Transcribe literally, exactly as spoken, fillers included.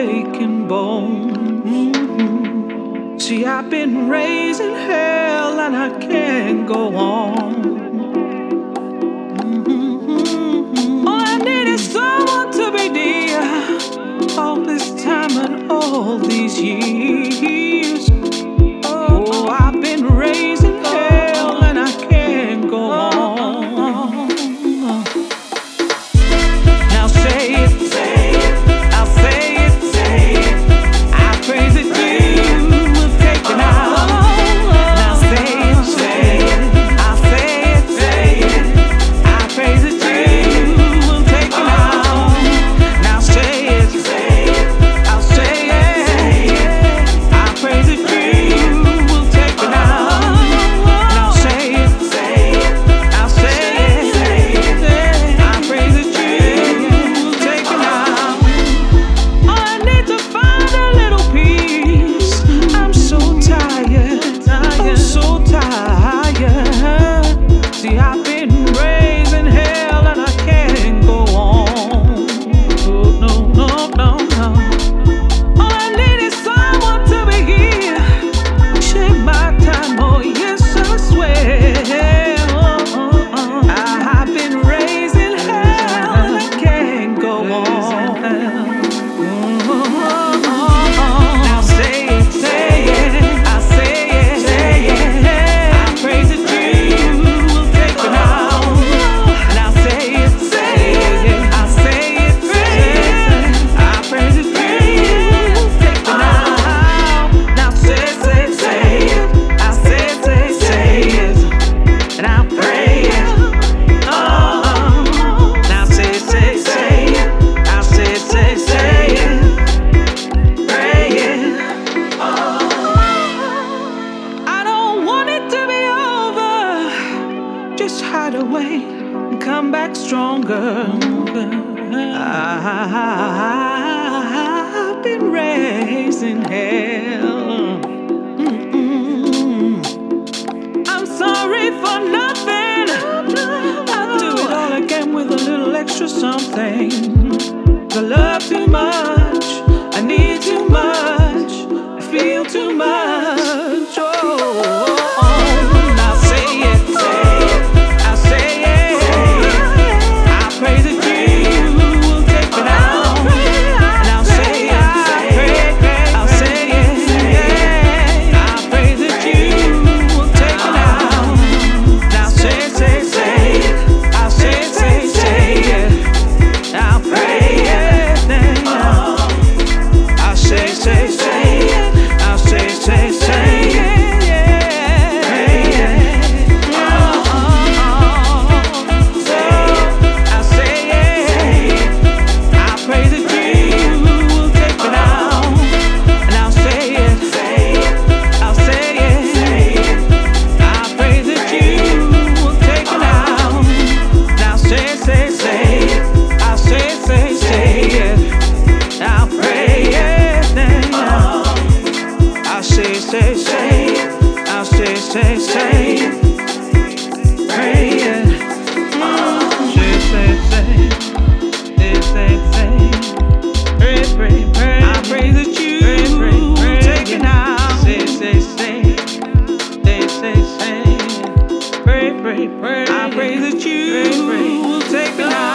breaking bone. Mm-hmm. See, I've been raised in hell and I can't go on. Mm-hmm. All I need is someone to be dear. All this time and all these years. Oh, I've been raised in hell and I can't go on. Now say it, say it, I'll say it, say it. I pray that you will take it out. Now say it, say it, I'll say it, say it. I pray that you will take it out. Now say it, say it, I'll say it, say it. I pray that you will take it out. Now say it, say it, I'll say it, say it. I pray that you will take it out. All I need to find a little peace. I'm so tired, I'm so tired. See, I've been raised in hell and I can't go on. Oh, no, no, no, no. All I need is someone to be here. Share my time, oh yes, I swear. Oh, oh, oh. I've been raised in hell and I can't go on. Oh, oh, oh. Now say it, say it, I say it, say it. I pray that you will take it out. Now say it, say it, I say it, say it. I pray that you will take it out. Now say, say, say it, I say, say, say it, and I pray it. Oh, now say, say, say it, I say, say, say it, pray it. I don't want it to be over. Just hide away and come back stronger. I've been raised in hell. Mm-mm. I'm sorry for nothing. I'll do it all again with a little extra something. I love too much. I need too much. I feel too much. Oh, oh, oh. Now say it, say it. I say it. I pray that you will take it out. Now say it, say it. I'll say it. I pray that you will take it out. Now say, say, say it. I'll say, say, say it. I'll pray it. I'll say, say, say it. I'll say, say, say it. Pray it. So I'll say it. I pray that you will take it out. And I'll say it. I'll say it. I pray that you will take it out. Now say, say, say it. I'll say, say, say it. I'll pray it. I'll say, say, say it. I'll say, say, say it. Pray it. Say, say, say it. Say, say, say it. Pray, pray, pray. I pray that you will take it out. Say, say, say it. Say, say, say it. Pray, pray, pray. I pray that you will take it out.